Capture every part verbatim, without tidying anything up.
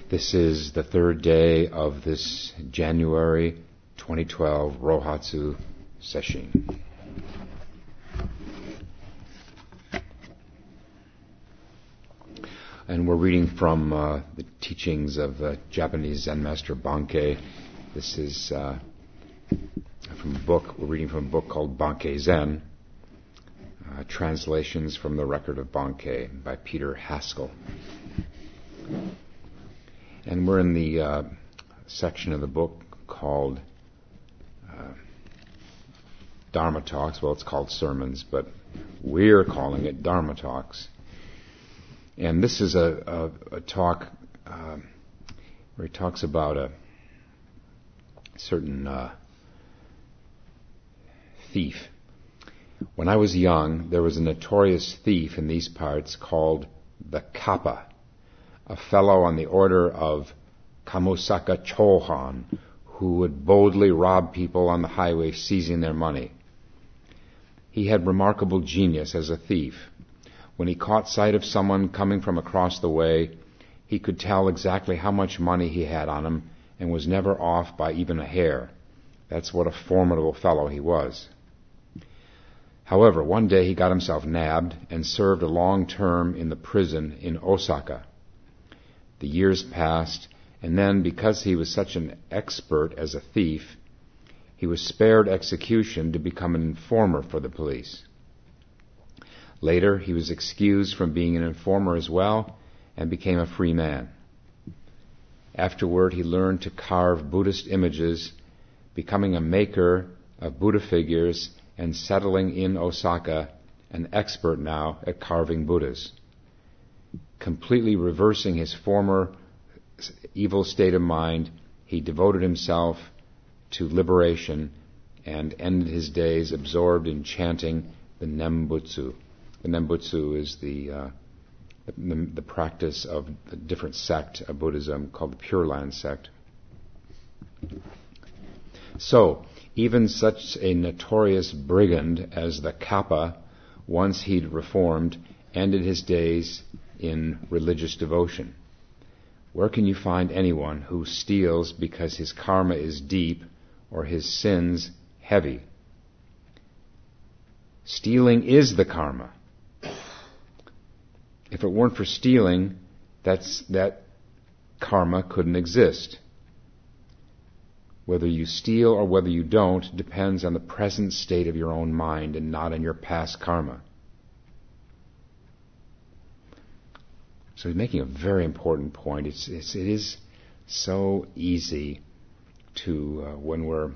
This is the third day of this January twenty twelve Rohatsu session. And we're reading from uh, the teachings of uh, Japanese Zen master Bankei. This is uh, from a book, we're reading from a book called Bankei Zen, uh, translations from the record of Bankei by Peter Haskell. And we're in the uh, section of the book called uh, Dharma Talks. Well, it's called Sermons, but we're calling it Dharma Talks. And this is a, a, a talk uh, where he talks about a certain uh, thief. When I was young, there was a notorious thief in these parts called the Kappa, a fellow on the order of Kamusaka Chohan, who would boldly rob people on the highway, seizing their money. He had remarkable genius as a thief. When he caught sight of someone coming from across the way, he could tell exactly how much money he had on him and was never off by even a hair. That's what a formidable fellow he was. However, one day he got himself nabbed and served a long term in the prison in Osaka. The years passed, and then, because he was such an expert as a thief, he was spared execution to become an informer for the police. Later, he was excused from being an informer as well and became a free man. Afterward, he learned to carve Buddhist images, becoming a maker of Buddha figures and settling in Osaka, an expert now at carving Buddhas. Completely reversing his former evil state of mind, he devoted himself to liberation and ended his days absorbed in chanting the Nembutsu. The Nembutsu is the, uh, the the practice of a different sect of Buddhism called the Pure Land sect. So, even such a notorious brigand as the Kappa, once he'd reformed, ended his days in religious devotion. Where can you find anyone who steals because his karma is deep or his sins heavy? Stealing is the karma. If it weren't for stealing, that's, that karma couldn't exist. Whether you steal or whether you don't depends on the present state of your own mind and not on your past karma. So he's making a very important point. It's, it's it is so easy to, uh, when we're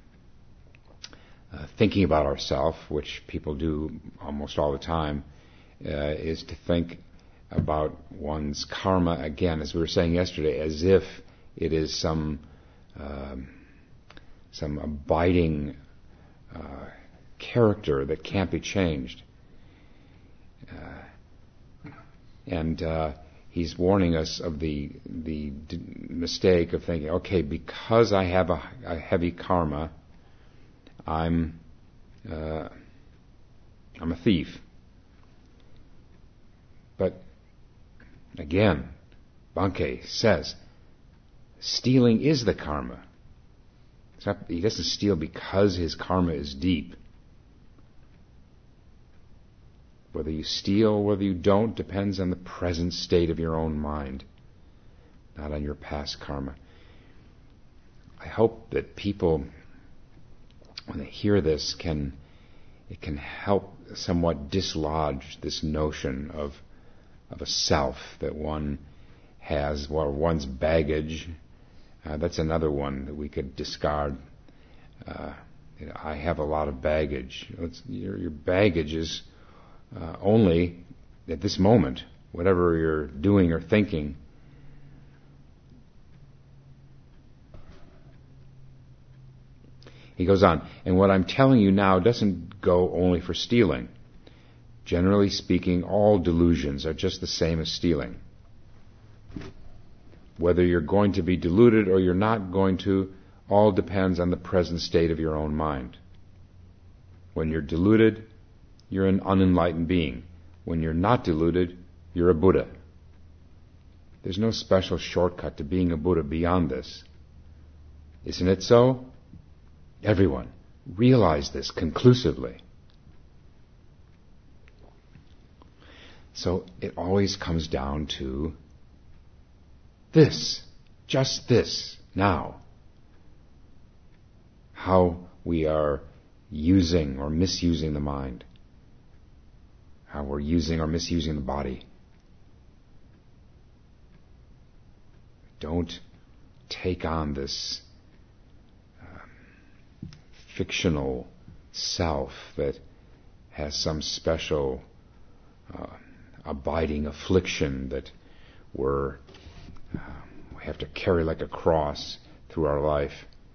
uh, thinking about ourselves, which people do almost all the time, uh, is to think about one's karma, again, as we were saying yesterday, as if it is some um, some abiding uh, character that can't be changed. Uh, and uh, he's warning us of the the d- mistake of thinking, okay, because I have a, a heavy karma, I'm uh, I'm a thief. But again, Bankei says, stealing is the karma. It's not, he doesn't steal because his karma is deep. Whether you steal or whether you don't depends on the present state of your own mind, not on your past karma. I hope that people, when they hear this, can it can help somewhat dislodge this notion of of a self that one has, or one's baggage. Uh, that's another one that we could discard. Uh, you know, I have a lot of baggage. It's, your, your baggage is uh, only at this moment, whatever you're doing or thinking. He goes on, and what I'm telling you now doesn't go only for stealing. Generally speaking, all delusions are just the same as stealing. Whether you're going to be deluded or you're not going to, all depends on the present state of your own mind. When you're deluded, you're an unenlightened being. When you're not deluded, you're a Buddha. There's no special shortcut to being a Buddha beyond this. Isn't it so? Everyone, realize this conclusively. So it always comes down to this, just this, now. How we are using or misusing the mind. How we're using or misusing the body. Don't take on this um, fictional self that has some special uh, abiding affliction that we're, uh, we have to carry like a cross through our life.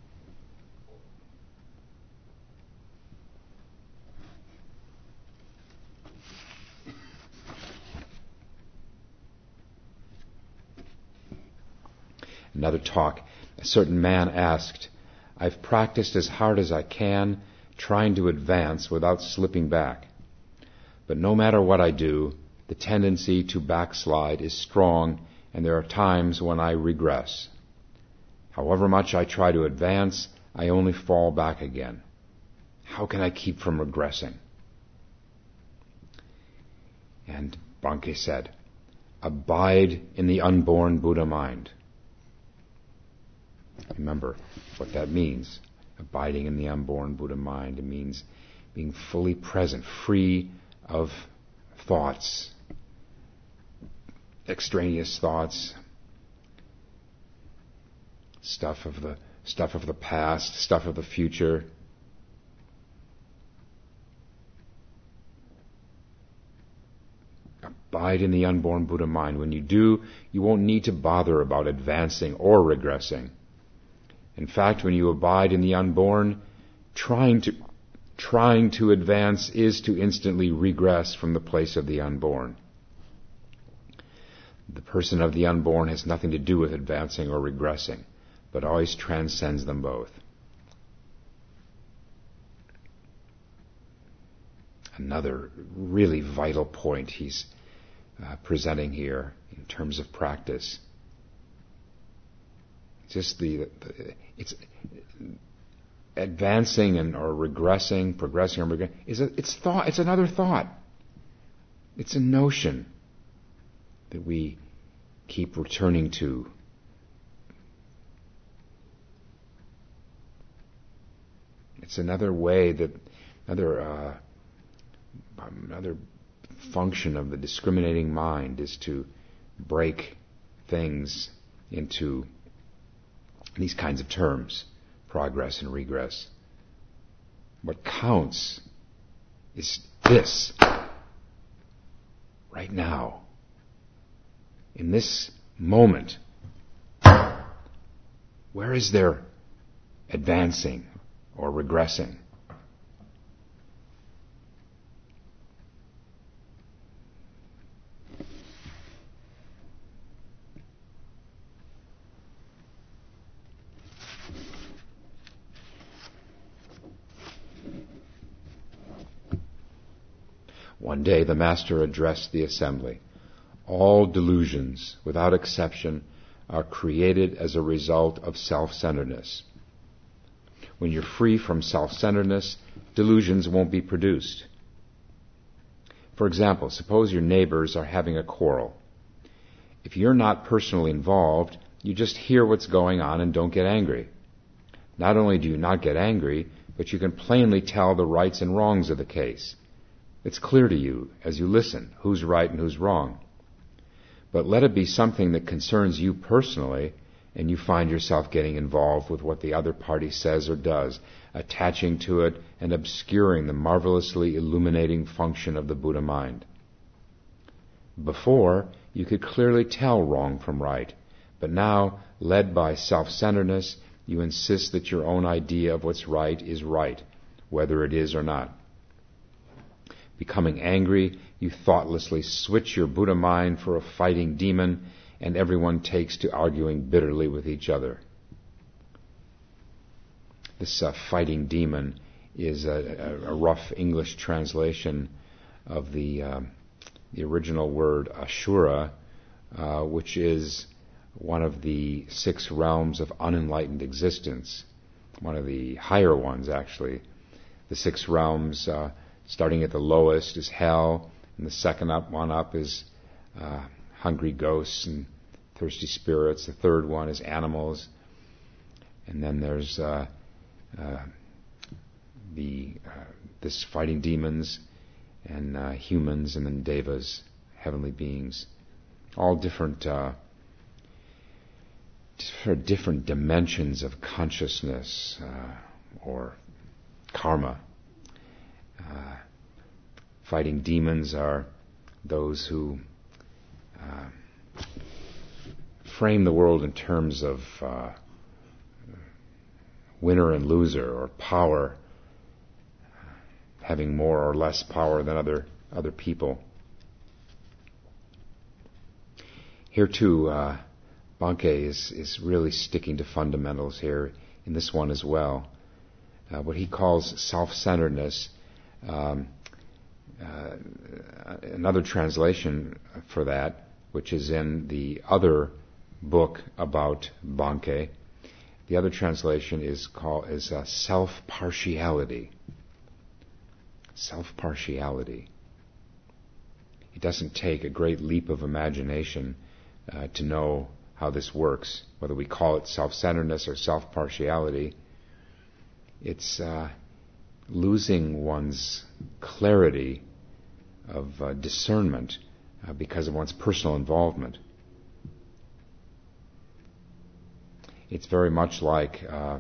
Another talk, a certain man asked, I've practiced as hard as I can, trying to advance without slipping back. But no matter what I do, the tendency to backslide is strong, and there are times when I regress. However much I try to advance, I only fall back again. How can I keep from regressing? And Bankei said, abide in the unborn Buddha mind. Remember what that means. Abiding in the unborn Buddha mind. It means being fully present, free of thoughts, extraneous thoughts, stuff of the stuff of the past, stuff of the future. Abide in the unborn Buddha mind. When you do, you won't need to bother about advancing or regressing. In fact, when you abide in the unborn, trying to trying to advance is to instantly regress from the place of the unborn. The person of the unborn has nothing to do with advancing or regressing, but always transcends them both. Another really vital point he's uh, presenting here in terms of practice. Just the, the it's advancing and or regressing, progressing or regressing is a, it's thought. It's another thought. It's a notion that we keep returning to. It's another way that another uh, another function of the discriminating mind is to break things into these kinds of terms, progress and regress. What counts is this, right now, in this moment. Where is there advancing or regressing? One day the Master addressed the assembly. All delusions, without exception, are created as a result of self-centeredness. When you're free from self-centeredness, delusions won't be produced. For example, suppose your neighbors are having a quarrel. If you're not personally involved, you just hear what's going on and don't get angry. Not only do you not get angry, but you can plainly tell the rights and wrongs of the case. It's clear to you as you listen who's right and who's wrong. But let it be something that concerns you personally, and you find yourself getting involved with what the other party says or does, attaching to it and obscuring the marvelously illuminating function of the Buddha mind. Before, you could clearly tell wrong from right, but now, led by self-centeredness, you insist that your own idea of what's right is right, whether it is or not. Becoming angry, you thoughtlessly switch your Buddha mind for a fighting demon, and everyone takes to arguing bitterly with each other. This uh, fighting demon is a, a, a rough English translation of the, uh, the original word Ashura, uh, which is one of the six realms of unenlightened existence, one of the higher ones actually. The six realms, uh, starting at the lowest, is hell, and the second up one up is uh, hungry ghosts and thirsty spirits. The third one is animals, and then there's uh, uh, the uh, this fighting demons and uh, humans, and then devas, heavenly beings, all different. Uh, For different dimensions of consciousness uh, or karma. Uh, fighting demons are those who uh, frame the world in terms of uh, winner and loser, or power, having more or less power than other other people. Here too, uh, Bankei is, is really sticking to fundamentals here in this one as well. Uh, what he calls self-centeredness, um, uh, another translation for that, which is in the other book about Bankei, the other translation is called is uh, self-partiality. Self-partiality. It doesn't take a great leap of imagination uh, to know how this works, whether we call it self-centeredness or self-partiality. It's uh, losing one's clarity of uh, discernment uh, because of one's personal involvement. It's very much like uh,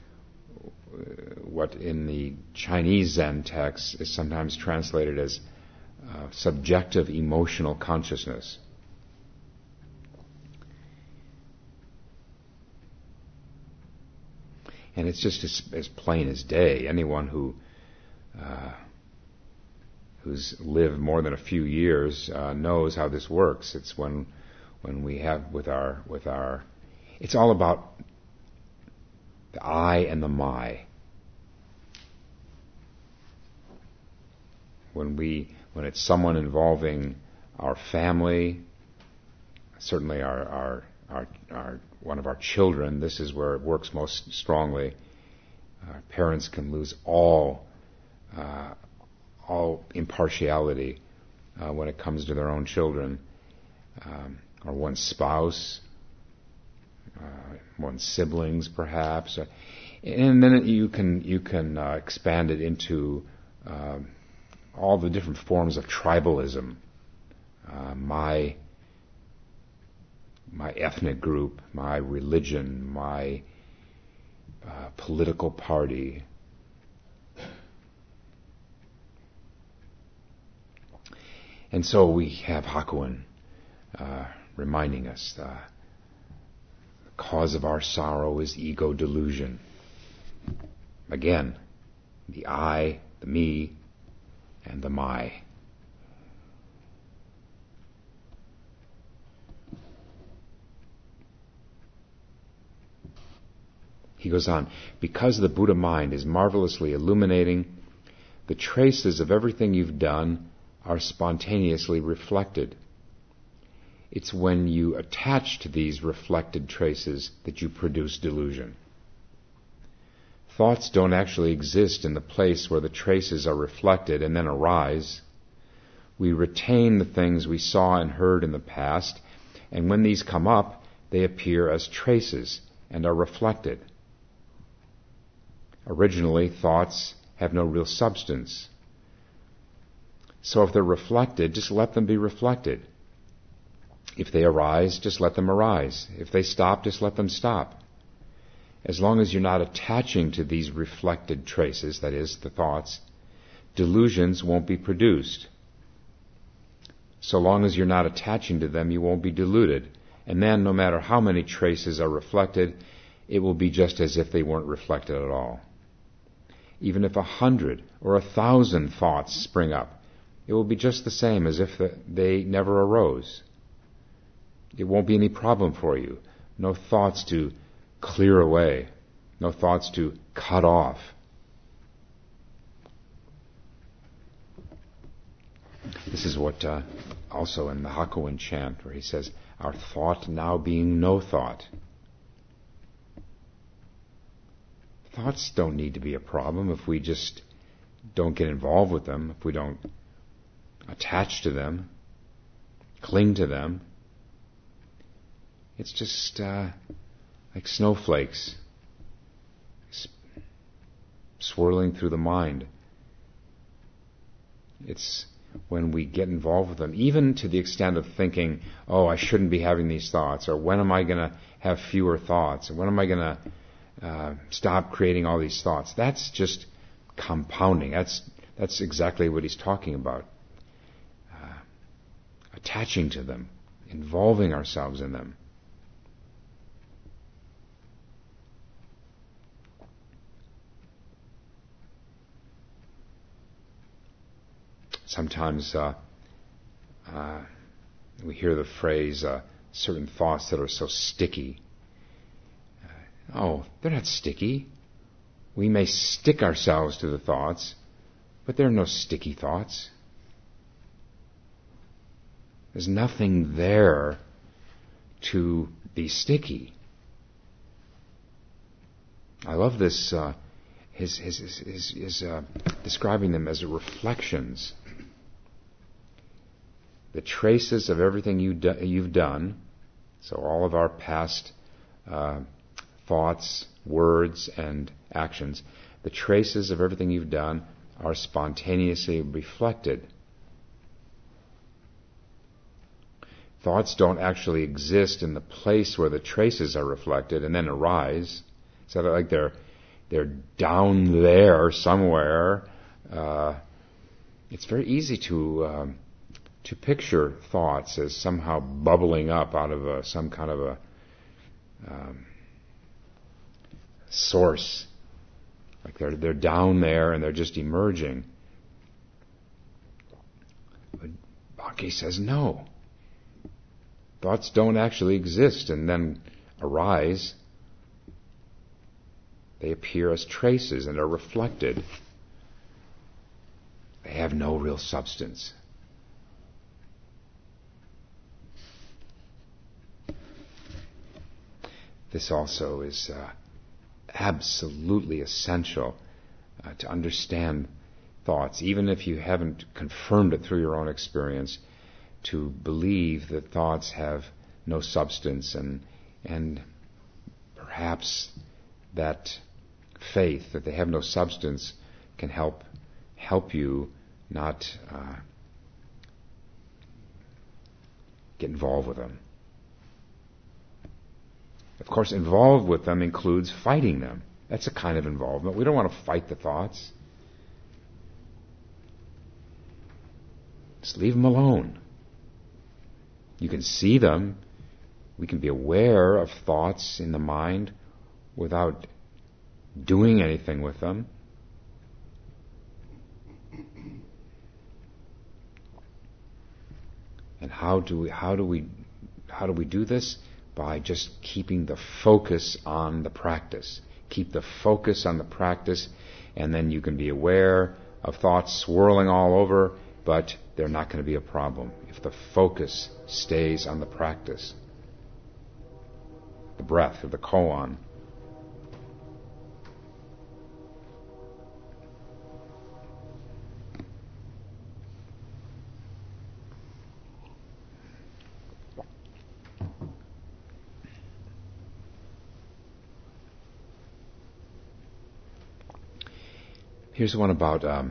what in the Chinese Zen text is sometimes translated as uh, subjective emotional consciousness. And it's just as, as plain as day. Anyone who uh, who's lived more than a few years uh, knows how this works. It's when when we have with our with our. It's all about the I and the my. When we when it's someone involving our family, certainly our our our, our one of our children, this is where it works most strongly. Our parents can lose all uh, all impartiality uh, when it comes to their own children, um, or one's spouse, uh, one's siblings, perhaps, uh, and then you can you can uh, expand it into uh, all the different forms of tribalism. Uh, my my ethnic group, my religion, my uh, political party. And so we have Hakuin uh, reminding us uh, the cause of our sorrow is ego delusion. Again, the I, the me, and the my. He goes on, because the Buddha mind is marvelously illuminating, the traces of everything you've done are spontaneously reflected. It's when you attach to these reflected traces that you produce delusion. Thoughts don't actually exist in the place where the traces are reflected and then arise. We retain the things we saw and heard in the past, and when these come up, they appear as traces and are reflected. Originally, thoughts have no real substance. So if they're reflected, just let them be reflected. If they arise, just let them arise. If they stop, just let them stop. As long as you're not attaching to these reflected traces, that is, the thoughts, delusions won't be produced. So long as you're not attaching to them, you won't be deluded. And then, no matter how many traces are reflected, it will be just as if they weren't reflected at all. Even if a hundred or a thousand thoughts spring up, it will be just the same as if they never arose. It won't be any problem for you. No thoughts to clear away. No thoughts to cut off. This is what uh, also in the Hakuin chant, where he says, our thought now being no thought. Thoughts don't need to be a problem if we just don't get involved with them, if we don't attach to them, cling to them. It's just uh, like snowflakes swirling through the mind. It's when we get involved with them, even to the extent of thinking, oh, I shouldn't be having these thoughts, or when am I going to have fewer thoughts, or when am I going to uh, stop creating all these thoughts. That's just compounding. That's that's exactly what he's talking about. Uh, attaching to them, involving ourselves in them. Sometimes uh, uh, we hear the phrase, uh, certain thoughts that are so sticky. Uh, oh, they're not sticky. We may stick ourselves to the thoughts, but there are no sticky thoughts. There's nothing there to be sticky. I love this, uh, his, his, his, his, his uh, describing them as reflections. The traces of everything you do, you've done, so all of our past uh, thoughts, words, and actions, the traces of everything you've done are spontaneously reflected. Thoughts don't actually exist in the place where the traces are reflected and then arise. So they're like they're they're down there somewhere. Uh, it's very easy to um, to picture thoughts as somehow bubbling up out of a, some kind of a um, source. Like they're they're down there and they're just emerging. But Bankei says no. Thoughts don't actually exist and then arise. They appear as traces and are reflected. They have no real substance. This also is uh, absolutely essential uh, to understand thoughts, even if you haven't confirmed it through your own experience, to believe that thoughts have no substance, and and perhaps that faith that they have no substance can help help you not uh, get involved with them. Of course, involved with them includes fighting them. That's a kind of involvement. We don't want to fight the thoughts. Just leave them alone. You can see them. We can be aware of thoughts in the mind without doing anything with them. And how do we how do we how do we do this? By just keeping the focus on the practice. Keep the focus on the practice, and then you can be aware of thoughts swirling all over, but they're not going to be a problem if the focus stays on the practice. The breath, or the koan. Here's one about um,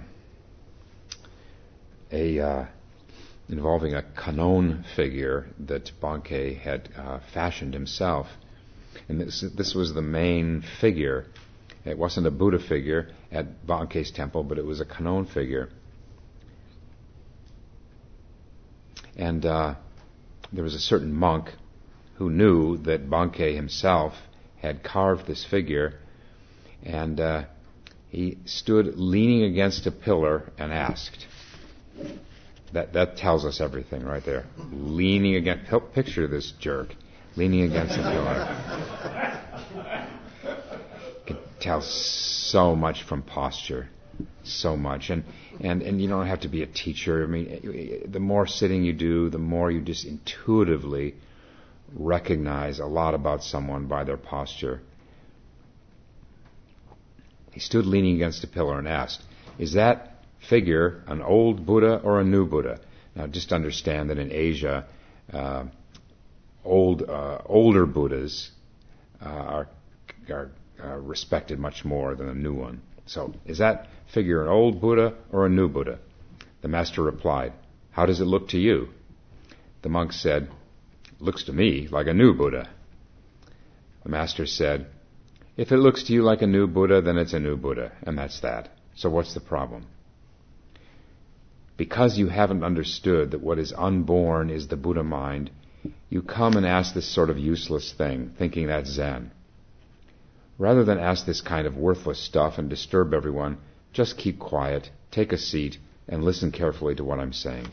a uh, involving a Kannon figure that Bankei had uh, fashioned himself, and this this was the main figure. It wasn't a Buddha figure at Bankei's temple, but it was a Kannon figure, and uh, there was a certain monk who knew that Bankei himself had carved this figure, and uh, he stood leaning against a pillar and asked. That that tells us everything right there. Leaning against, picture this jerk, leaning against a pillar. You can tell so much from posture, so much. And, and, and you don't have to be a teacher. I mean, the more sitting you do, the more you just intuitively recognize a lot about someone by their posture. He stood leaning against a pillar and asked, "Is that figure an old Buddha or a new Buddha?" Now, just understand that in Asia, uh, old uh, older Buddhas uh, are, are uh, respected much more than a new one. So, is that figure an old Buddha or a new Buddha? The master replied, "How does it look to you?" The monk said, "Looks to me like a new Buddha." The master said, "If it looks to you like a new Buddha, then it's a new Buddha, and that's that. So what's the problem? Because you haven't understood that what is unborn is the Buddha mind, you come and ask this sort of useless thing, thinking that's Zen. Rather than ask this kind of worthless stuff and disturb everyone, just keep quiet, take a seat, and listen carefully to what I'm saying."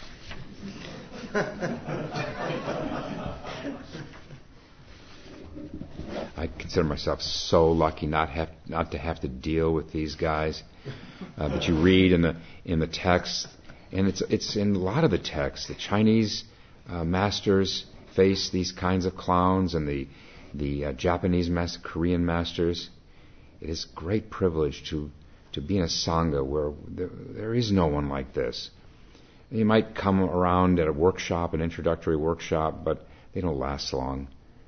I consider myself so lucky not have not to have to deal with these guys. Uh, but you read in the in the text, and it's it's in a lot of the texts. The Chinese uh, masters face these kinds of clowns, and the the uh, Japanese master, Korean masters. It is great privilege to to be in a sangha where there, there is no one like this. You might come around at a workshop, an introductory workshop, but they don't last long.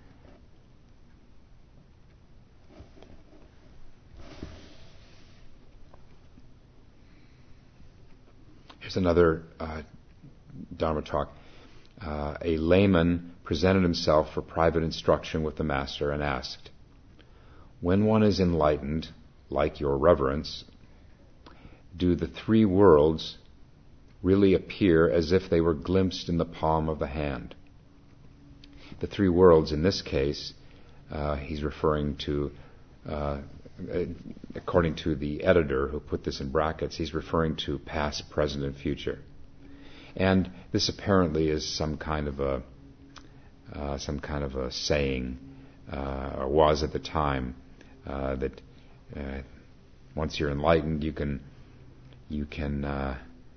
Here's another uh, Dharma talk. Uh, a layman presented himself for private instruction with the master and asked, "When one is enlightened, like your reverence, do the three worlds really appear as if they were glimpsed in the palm of the hand?" The three worlds, in this case, uh, he's referring to, uh, according to the editor who put this in brackets, he's referring to past, present, and future. And this apparently is some kind of a uh, some kind of a saying, uh, or was at the time, uh, that uh, once you're enlightened, you can you can uh,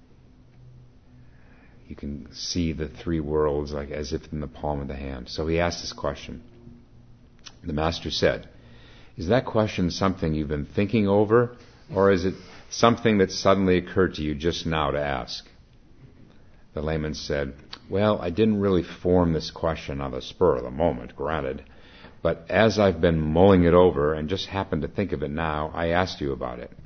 you can see the three worlds like as if in the palm of the hand. So he asked this question. The master said, "Is that question something you've been thinking over, or is it something that suddenly occurred to you just now to ask?" The layman said, "Well, I didn't really form this question on the spur of the moment, granted, but as I've been mulling it over and just happened to think of it now, I asked you about it."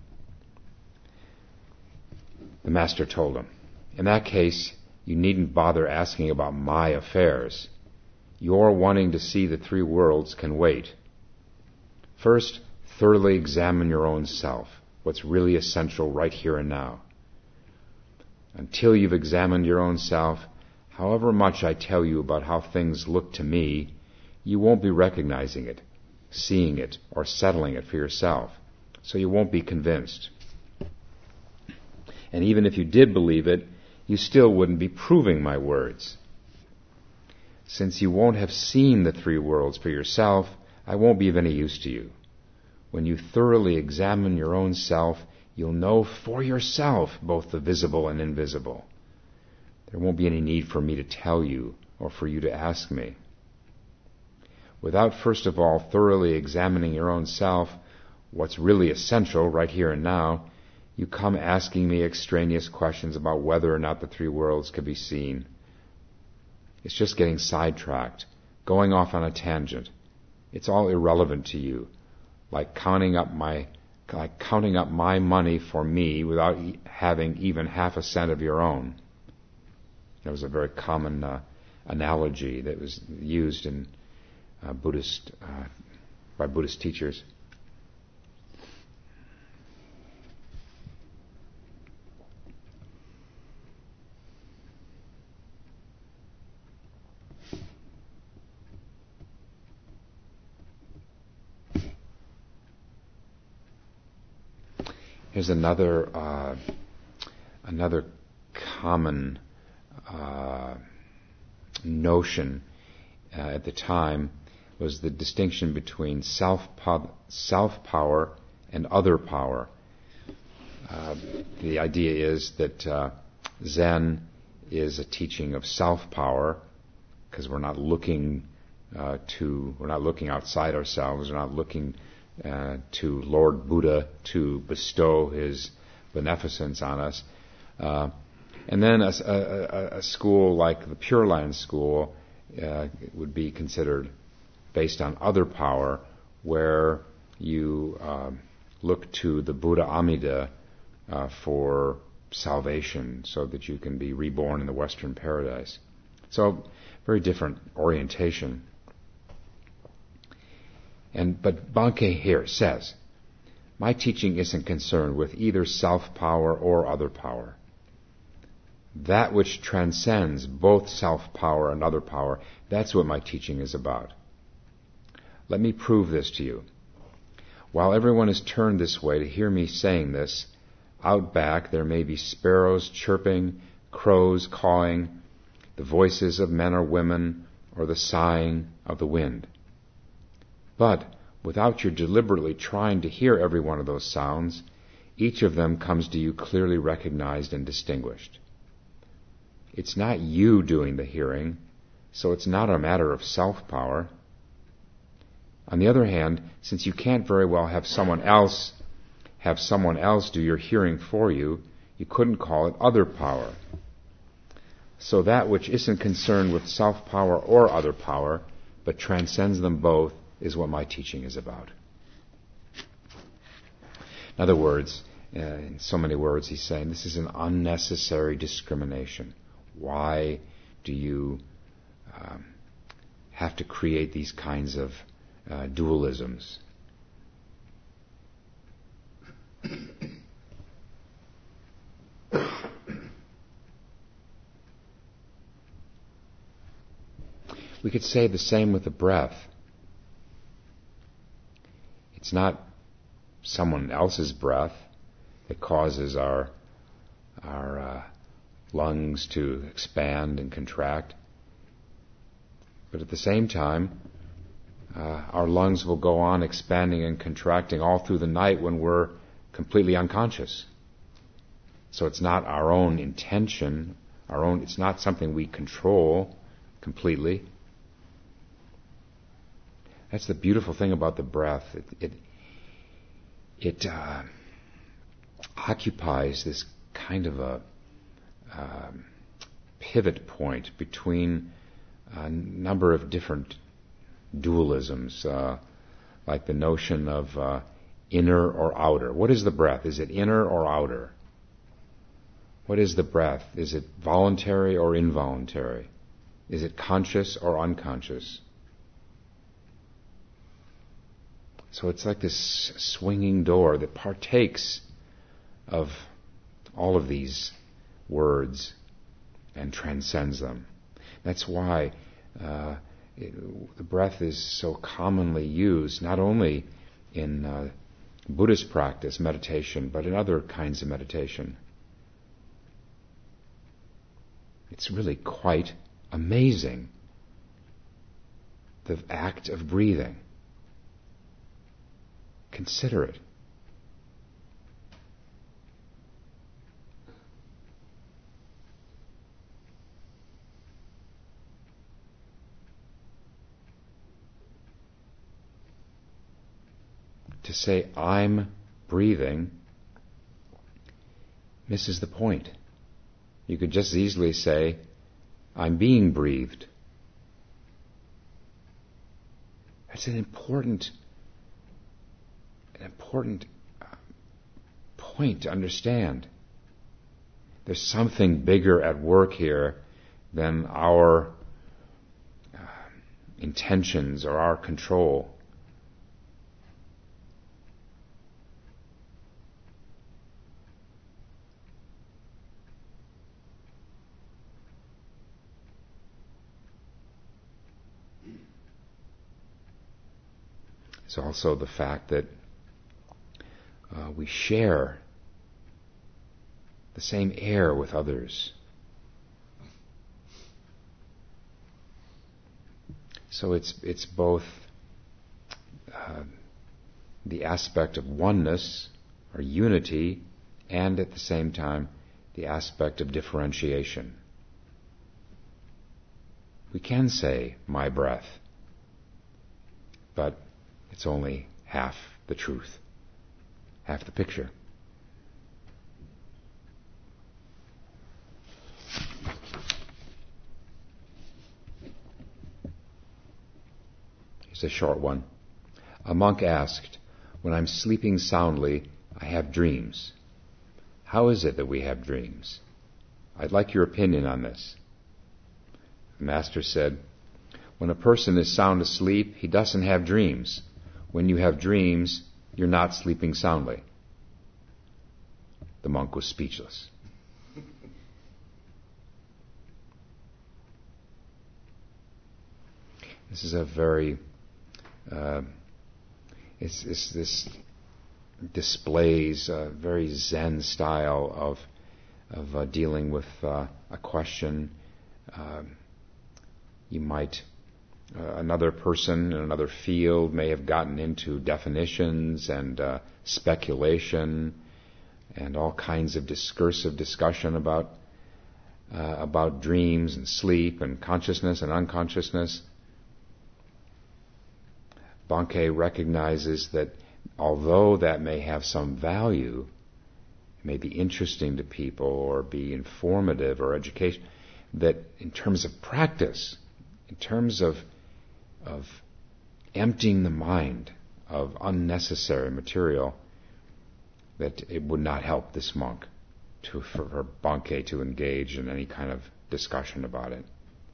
The master told him, "In that case, you needn't bother asking about my affairs. Your wanting to see the three worlds can wait. First, thoroughly examine your own self, what's really essential right here and now. Until you've examined your own self, however much I tell you about how things look to me, you won't be recognizing it, seeing it, or settling it for yourself, so you won't be convinced. And even if you did believe it, you still wouldn't be proving my words. Since you won't have seen the three worlds for yourself, I won't be of any use to you. When you thoroughly examine your own self, you'll know for yourself both the visible and invisible. There won't be any need for me to tell you or for you to ask me. Without first of all thoroughly examining your own self, what's really essential right here and now, you come asking me extraneous questions about whether or not the three worlds can be seen. It's just getting sidetracked, going off on a tangent. It's all irrelevant to you, like counting up my like counting up my money for me without e- having even half a cent of your own. That was a very common uh, analogy that was used in uh, Buddhist uh, by Buddhist teachers. Here's another uh, another common uh, notion uh, at the time was the distinction between self self power and other power. Uh, the idea is that uh, Zen is a teaching of self power because we're not looking uh, to, we're not looking outside ourselves, we're not looking uh, to Lord Buddha to bestow his beneficence on us. Uh, and then a, a, a school like the Pure Land School uh, would be considered based on other power, where you uh, look to the Buddha Amida uh, for salvation, so that you can be reborn in the Western paradise. So, very different orientation. And but Bankei here says, my teaching isn't concerned with either self-power or other power. That which transcends both self-power and other power, that's what my teaching is about. Let me prove this to you. While everyone is turned this way to hear me saying this, out back there may be sparrows chirping, crows cawing, the voices of men or women, or the sighing of the wind. But without your deliberately trying to hear every one of those sounds, each of them comes to you clearly recognized and distinguished. It's not you doing the hearing, so it's not a matter of self-power. On the other hand, since you can't very well have someone else have someone else do your hearing for you, you couldn't call it other power. So that which isn't concerned with self-power or other power, but transcends them both, is what my teaching is about. In other words, uh, in so many words, he's saying this is an unnecessary discrimination. Why do you um, have to create these kinds of uh, dualisms? We could say the same with the breath. It's not someone else's breath that causes our our uh, lungs to expand and contract. But at the same time, uh, our lungs will go on expanding and contracting all through the night when we're completely unconscious. So it's not our own intention, our own. It's not something we control completely. That's the beautiful thing about the breath. It it, it uh, occupies this kind of a um, pivot point between a number of different dualisms, uh, like the notion of uh, inner or outer. What is the breath? Is it inner or outer? What is the breath? Is it voluntary or involuntary? Is it conscious or unconscious? So it's like this swinging door that partakes of all of these words and transcends them. That's why uh, it, the breath is so commonly used, not only in uh, Buddhist practice, meditation, but in other kinds of meditation. It's really quite amazing, the act of breathing. Consider it. To say, I'm breathing, misses the point. You could just as easily say, I'm being breathed. That's an important An important uh, point to understand. There's something bigger at work here than our uh, intentions or our control. It's also the fact that Uh, we share the same air with others. So it's it's both uh, the aspect of oneness or unity, and at the same time the aspect of differentiation. We can say my breath, but it's only half the truth, half the picture. Here's a short one. A monk asked, "When I'm sleeping soundly, I have dreams. How is it that we have dreams? I'd like your opinion on this." The master said, "When a person is sound asleep, he doesn't have dreams. When you have dreams, you're not sleeping soundly." The monk was speechless. This is a very, uh, it's, it's this displays a very Zen style of of uh, dealing with uh, a question. Uh, you might, uh, another person in another field may have gotten into definitions and uh, speculation and all kinds of discursive discussion about uh, about dreams and sleep and consciousness and unconsciousness. Bankei recognizes that although that may have some value, may be interesting to people or be informative or education, that in terms of practice, in terms of of emptying the mind of unnecessary material, that it would not help this monk to for, for Bankei to engage in any kind of discussion about it.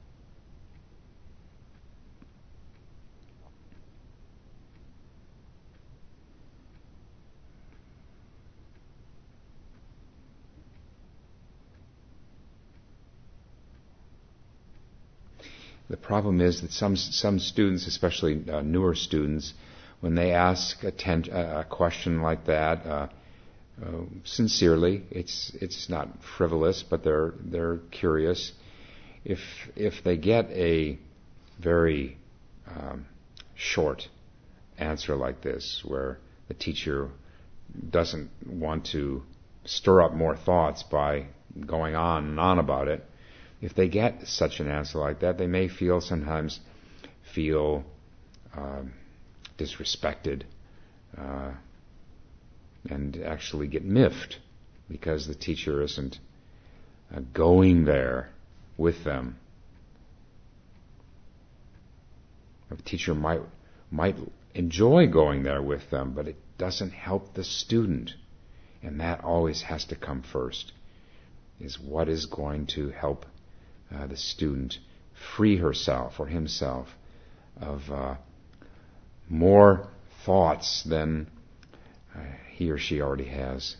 The problem is that some some students, especially uh, newer students, when they ask a, ten, a question like that, uh, uh, sincerely, it's it's not frivolous, but they're they're curious. If if they get a very um, short answer like this, where the teacher doesn't want to stir up more thoughts by going on and on about it, if they get such an answer like that, they may feel sometimes feel um, disrespected uh, and actually get miffed because the teacher isn't uh, going there with them. The teacher might might enjoy going there with them, but it doesn't help the student, and that always has to come first. Is what is going to help Uh, the student free herself or himself of uh, more thoughts than uh, he or she already has.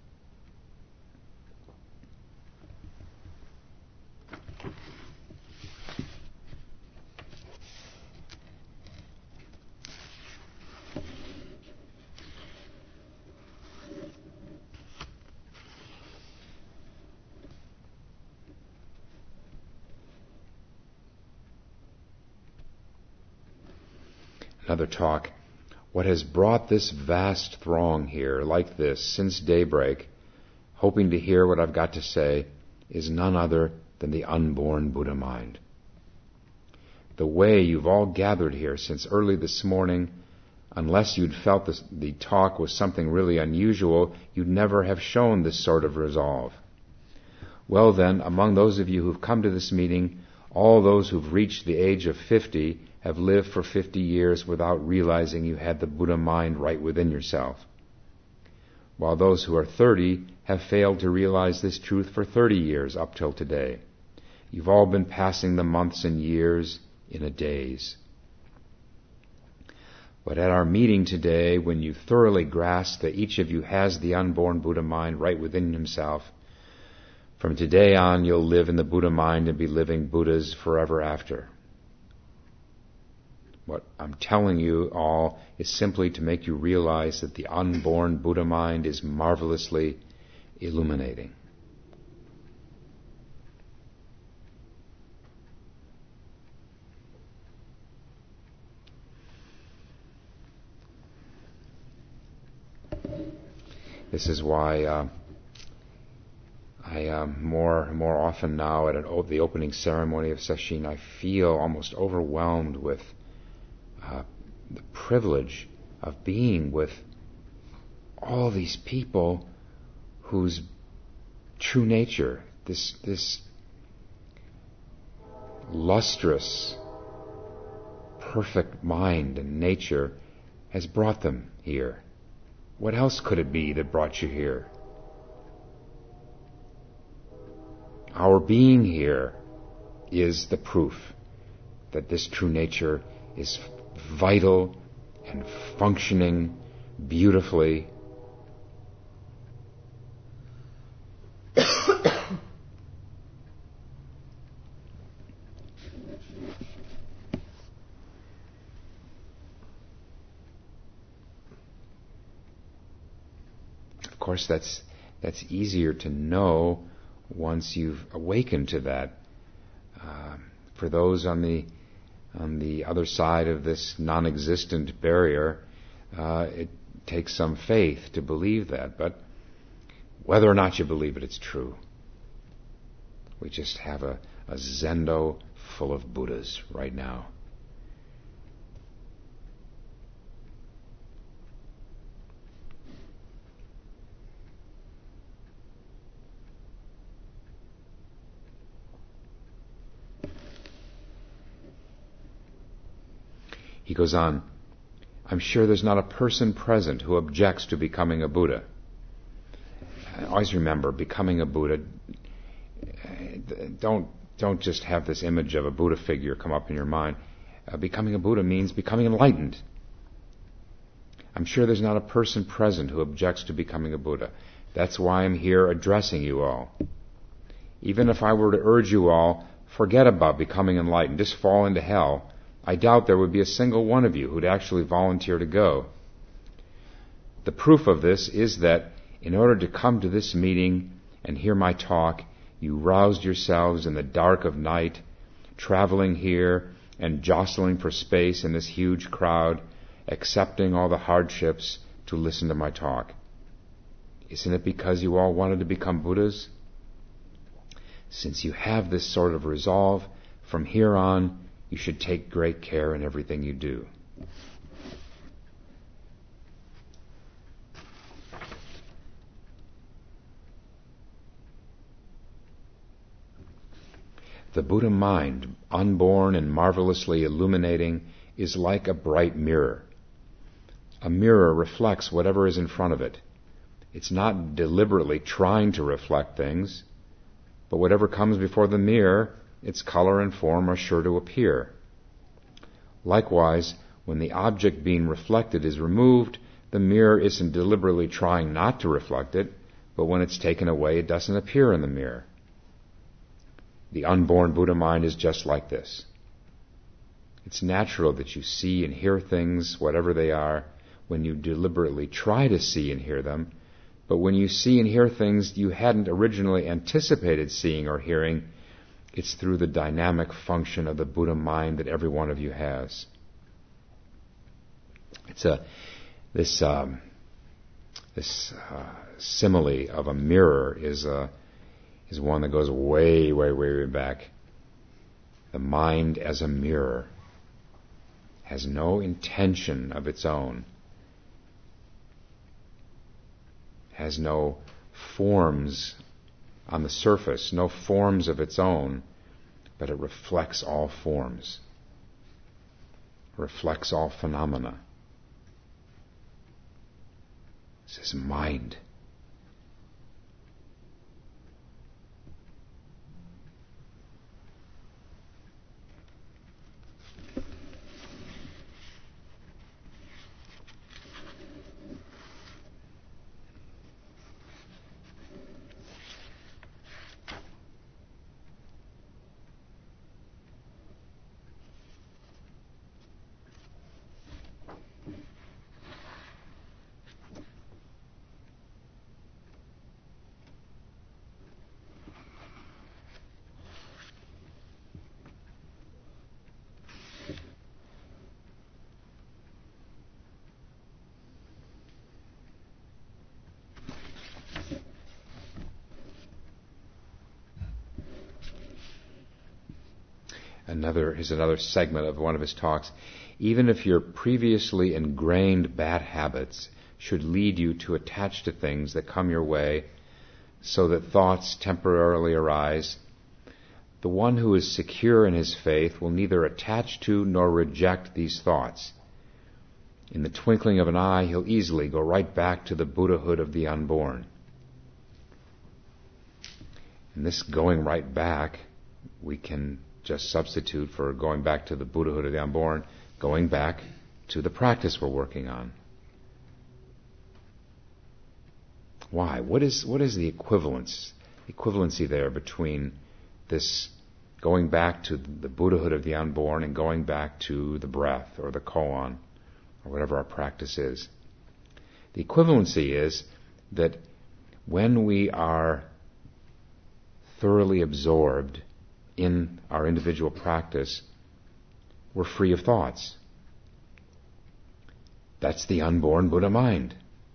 Another talk. What has brought this vast throng here like this since daybreak, hoping to hear what I've got to say, is none other than the unborn Buddha mind. The way you've all gathered here since early this morning, unless you'd felt this, the talk was something really unusual, you'd never have shown this sort of resolve. Well then, among those of you who've come to this meeting, all those who've reached the age of fifty have lived for fifty years without realizing you had the Buddha mind right within yourself, while those who are thirty have failed to realize this truth for thirty years up till today. You've all been passing the months and years in a daze. But at our meeting today, when you thoroughly grasp that each of you has the unborn Buddha mind right within himself, from today on you'll live in the Buddha mind and be living Buddhas forever after. What I'm telling you all is simply to make you realize that the unborn Buddha mind is marvelously illuminating. This is why uh, I um, more more often now at an, the opening ceremony of Sesshin, I feel almost overwhelmed with uh, the privilege of being with all these people whose true nature, this this lustrous, perfect mind and nature has brought them here. What else could it be that brought you here? Our being here is the proof that this true nature is vital and functioning beautifully. Of course, that's that's easier to know once you've awakened to that. Uh, for those on the on the other side of this non-existent barrier, uh, it takes some faith to believe that. But whether or not you believe it, it's true. We just have a, a zendo full of Buddhas right now. He goes on, I'm sure there's not a person present who objects to becoming a Buddha. Always remember, becoming a Buddha, don't don't just have this image of a Buddha figure come up in your mind. Uh, becoming a Buddha means becoming enlightened. I'm sure there's not a person present who objects to becoming a Buddha. That's why I'm here addressing you all. Even if I were to urge you all, forget about becoming enlightened, just fall into hell, I doubt there would be a single one of you who'd actually volunteer to go. The proof of this is that in order to come to this meeting and hear my talk, you roused yourselves in the dark of night, traveling here and jostling for space in this huge crowd, accepting all the hardships to listen to my talk. Isn't it because you all wanted to become Buddhas? Since you have this sort of resolve, from here on, you should take great care in everything you do. The Buddha mind, unborn and marvelously illuminating, is like a bright mirror. A mirror reflects whatever is in front of it. It's not deliberately trying to reflect things, but whatever comes before the mirror, its color and form are sure to appear. Likewise, when the object being reflected is removed, the mirror isn't deliberately trying not to reflect it, but when it's taken away, it doesn't appear in the mirror. The unborn Buddha mind is just like this. It's natural that you see and hear things, whatever they are, when you deliberately try to see and hear them, but when you see and hear things you hadn't originally anticipated seeing or hearing, it's through the dynamic function of the Buddha mind that every one of you has. It's a this um, this uh, simile of a mirror is a is one that goes way, way, way, way back. The mind as a mirror has no intention of its own, has no forms on the surface, no forms of its own, but it reflects all forms, reflects all phenomena. This is mind. Another is another segment of one of his talks. even if your previously ingrained bad habits should lead you to attach to things that come your way so that thoughts temporarily arise, the one who is secure in his faith will neither attach to nor reject these thoughts. In the twinkling of an eye, he'll easily go right back to the Buddhahood of the unborn. And this going right back, we can just substitute for going back to the Buddhahood of the unborn, going back to the practice we're working on. Why? What is what is the equivalence, equivalency there between this going back to the Buddhahood of the unborn and going back to the breath or the koan or whatever our practice is? The equivalency is that when we are thoroughly absorbed in our individual practice, we're free of thoughts. That's the unborn Buddha mind.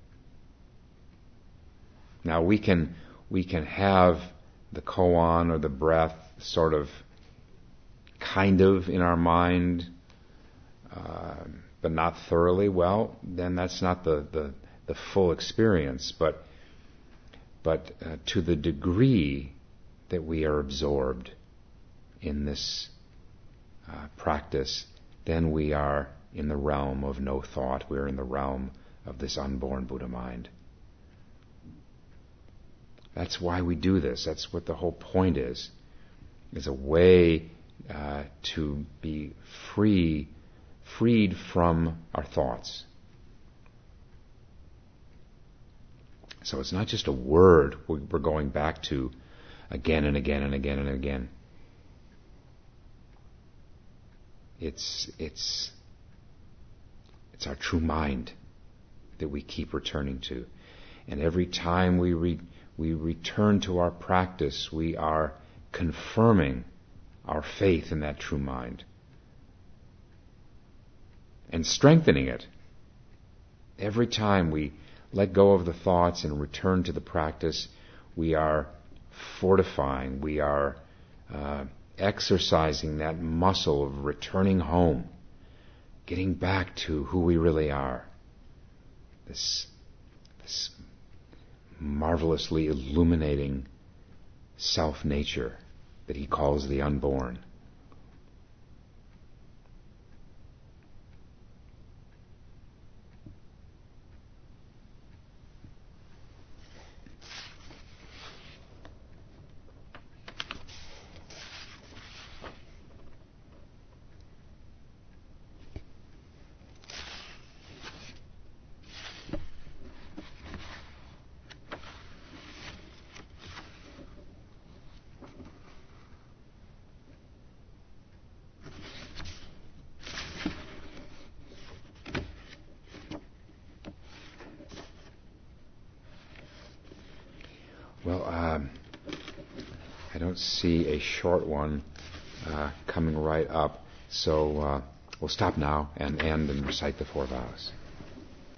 Now we can we can have the koan or the breath sort of kind of in our mind, uh, but not thoroughly. Well, then that's not the, the, the full experience. But but uh, to the degree that we are absorbed in this uh, practice, then we are in the realm of no thought. We're in the realm of this unborn Buddha mind. That's why we do this. That's what the whole point is. It's a way uh, to be free, freed from our thoughts. So it's not just a word we're going back to again and again and again and again. It's it's it's our true mind that we keep returning to, and every time we re, we return to our practice, we are confirming our faith in that true mind and strengthening it. Every time we let go of the thoughts and return to the practice, we are fortifying, we are uh, exercising that muscle of returning home, getting back to who we really are. This, this marvelously illuminating self-nature that he calls the unborn. Well, um, I don't see a short one uh, coming right up, so uh, we'll stop now and end and recite the four vows.